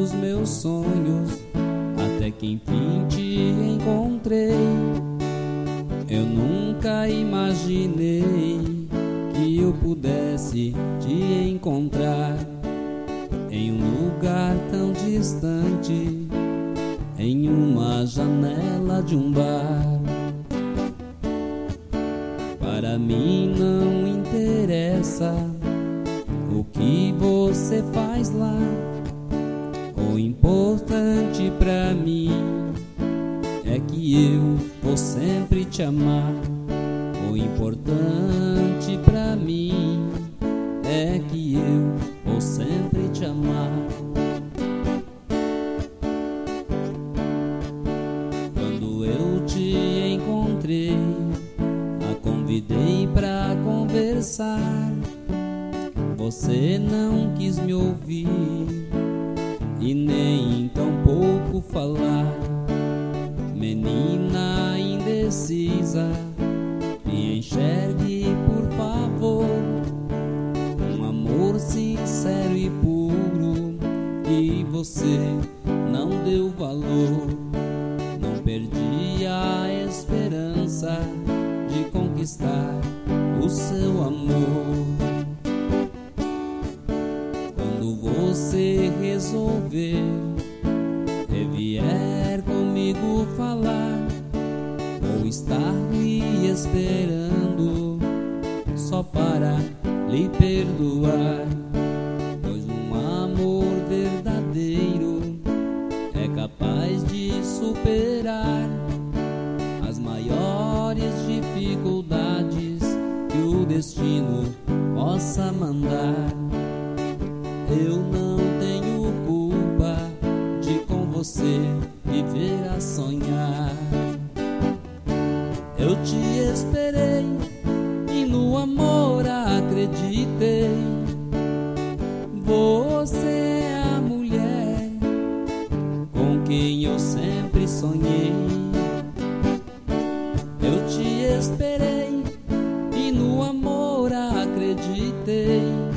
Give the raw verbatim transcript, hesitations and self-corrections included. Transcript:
dos meus sonhos, até que enfim te encontrei. Eu nunca imaginei que eu pudesse te encontrar em um lugar tão distante, em uma janela de um bar. Para mim não interessa o que você faz lá. O importante pra mim é que eu vou sempre te amar. O importante pra mim é que eu vou sempre te amar. Quando eu te encontrei, a convidei pra conversar. Você não quis me ouvir e nem tão pouco falar. Menina indecisa, me enxergue por favor. Um amor sincero e puro que você não deu valor. Não perdi a esperança de conquistar o seu amor. Quando você resolver e vier comigo falar, vou estar lhe esperando só para lhe perdoar. Pois um amor verdadeiro é capaz de superar as maiores dificuldades que o destino possa mandar. Eu não tenho culpa de com você viver a sonhar. Eu te esperei e no amor acreditei. Você é a mulher com quem eu sempre sonhei. Eu te esperei e no amor acreditei.